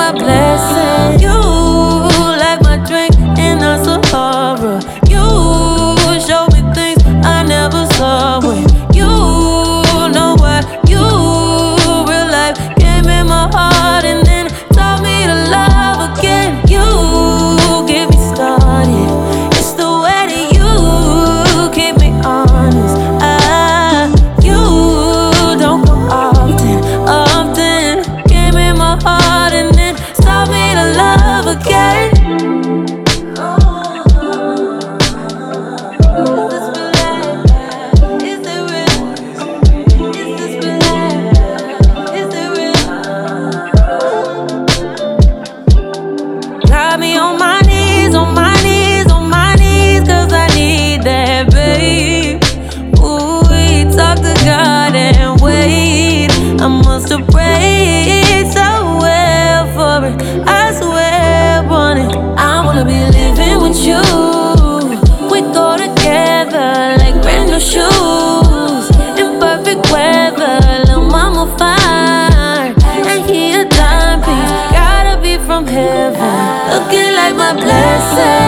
my blessing. You like my drink in the Sahara. You show me things I never saw. When you know what you real life gave me my heart and then taught me to love again. You get me started. It's the way that you keep me honest. You don't go often. Gave me my heart and then taught me to love again. Got me on my knees, on my knees, on my knees, 'cause I need that, babe. Ooh, we talk to God and wait. I must have prayed so well for it. I swear on it. I wanna be living with you. We go together like brand new shoes in perfect weather. Lil' mama fine, and he a timepiece. Gotta be from heaven, looking like my blessing.